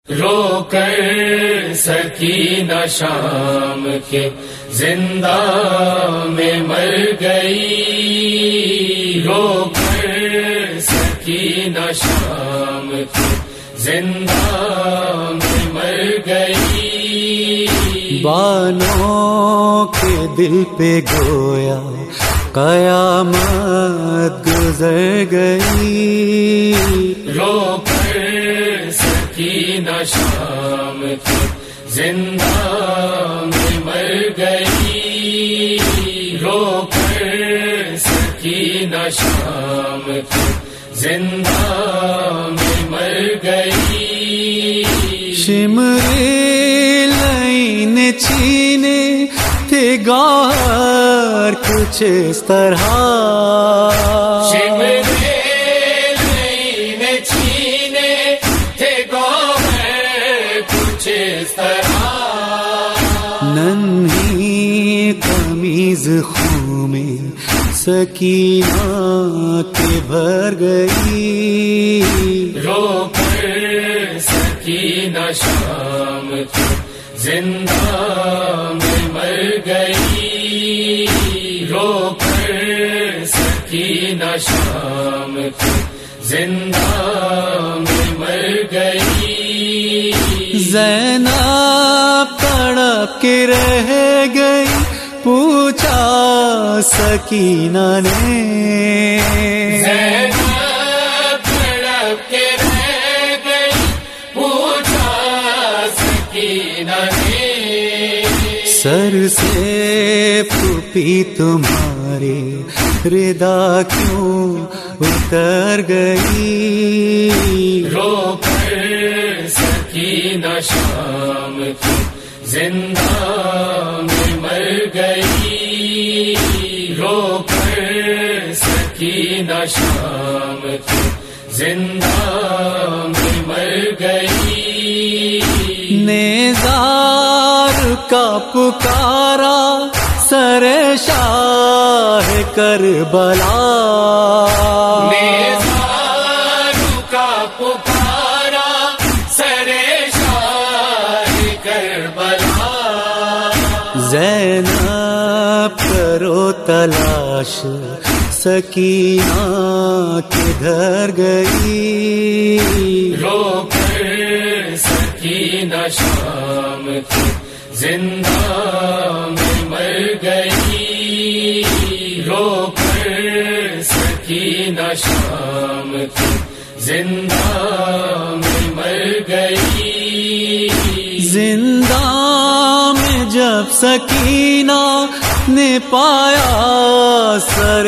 رو کر سکینہ شام کے زندہ میں مر گئی، رو کر سکینہ شام کے زندہ میں مر گئی، بانوں کے دل پہ گویا قیامت گزر گئی، رو کر سکینہ شام کے زندہ میں مر گئی، رو کر سکینہ شام کے زندہ میں مر گئی، شمرے لائن چھینے تھے گوہر کچھ اس طرح، شمرے لائن چھینے تھے گوہر کچھ اس طرح، ننھی قمیض خون میں سکینہ کے بھر گئی، رو کر سکینہ شام کے زندہ میں مر گئی، رو کر سکینہ شام کے زندہ میں مر گئی، زینب تڑپ کے رہ گئی، پوچھا سکینہ نے، زینب تڑپ کے رہ گئی، پوچھا سکینہ نے، سر سے پھوپھی تمہاری ردا کیوں اتر گئی، رو کر سکینہ شام کے زندہ میں مر گئی، رو کر سکینہ شام کے زندہ میں مر گئی، نیزار کا پکارا سر شاہ کربلا، نیزار کا پکارا سر شاہ کربلا، زینب کرو تلاش سکینہ کدھر گئی، رو کر سکینہ شام کے زندہ میں مر گئی، رو کر سکینہ شام کے زندہ میں مر گئی، زندہ میں جب سکینہ نے پایا سر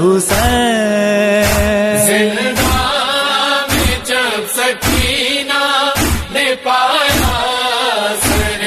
حسین، زندہ میں جب سکینہ نے پایا سر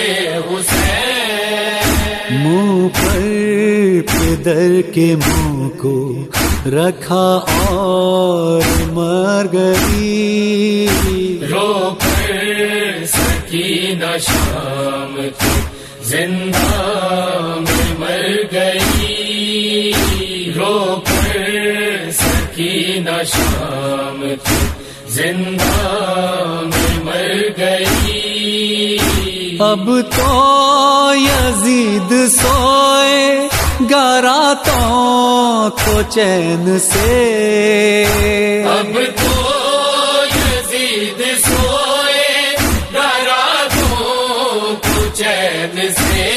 حسین، منہ پر پدر کے منہ کو رکھا اور مر گئی، رو کر سکینہ شام کے زندہ میں مر گئی، رو کر سکینہ شام کے زندہ میں مر گئی، اب تو یزید سوئے گا راتوں کو چین سے، اب تو یزید سوئے گا راتوں کو چین سے،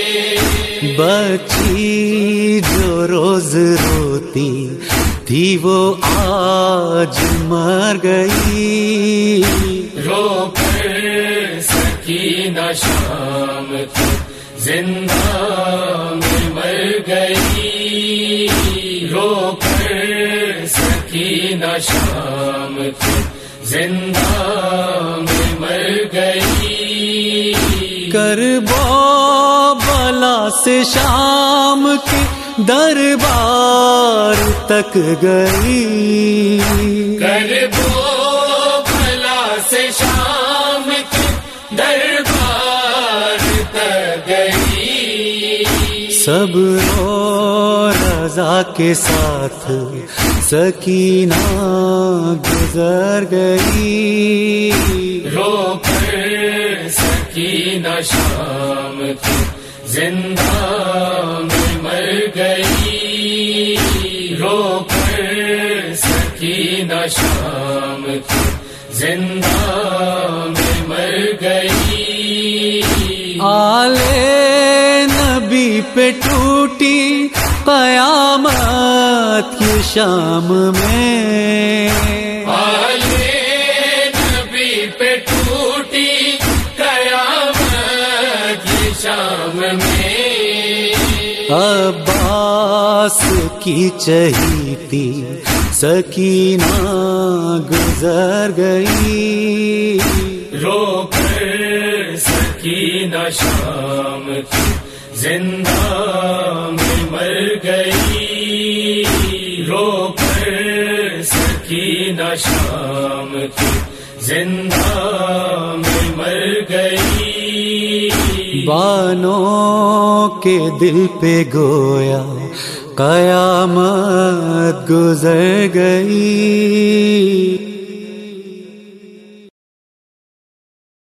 بچی جو روز روتی تھی وہ آج مر گئی، رو کر سکینہ شام کے زندہ میں مر گئی، رو کر سکینہ شام کے زندہ میں مر گئی، کربو بلا سے شام کے دربار تک گئی، کربو بلا سے شام کے دربار تک گئی، صبر و رضا کے ساتھ سکینہ گزر گئی، رو کر کر سکینہ شام کی زندہ میں مر گئی، رو کر سکینہ شام کی زندہ میں مر گئی۔ آلے نبی پہ ٹوٹی قیامت کی شام میں، آلے نبی پہ ٹوٹی قیامت کی شام میں، عباس کی چہیتی سکینہ گزر گئی، رو کر سکینہ شام کی زندہ میں مر گئی، رو کر سکینہ شام کی زندہ میں مر گئی۔ بانوں کے دل پہ گویا قیامت گزر گئی،